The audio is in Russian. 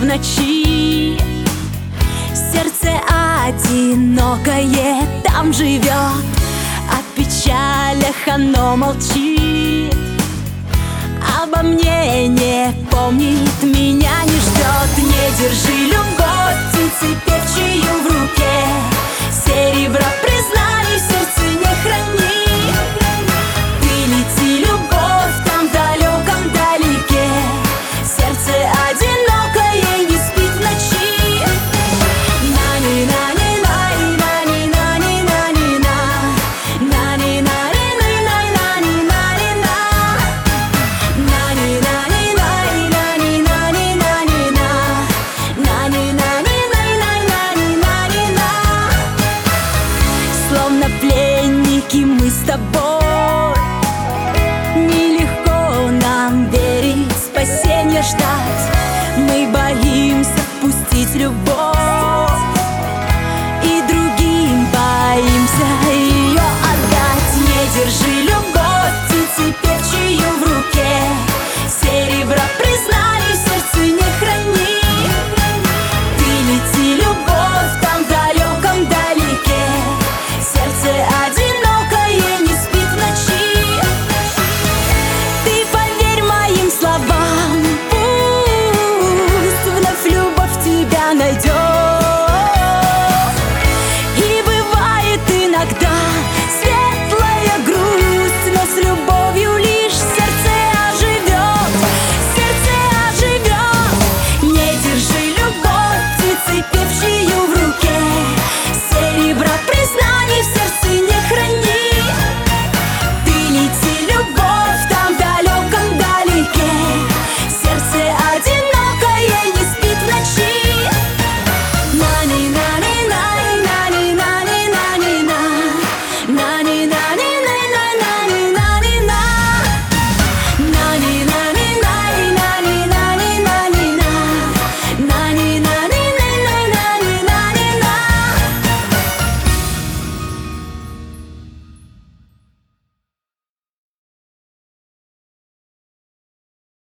ночи. Сердце одинокое там живет, о печалях оно молчит. Обо мне не помнит, меня не ждет. Не держи любовь птицы певчую в руке, серебро признаний в сердце не храни. Ты лети, любовь, там в далеком далеке, сердце одинокое не спит в ночи. Словно пленники мы с тобой, нелегко нам верить, спасенья ждать. Мы боимся впустить любовь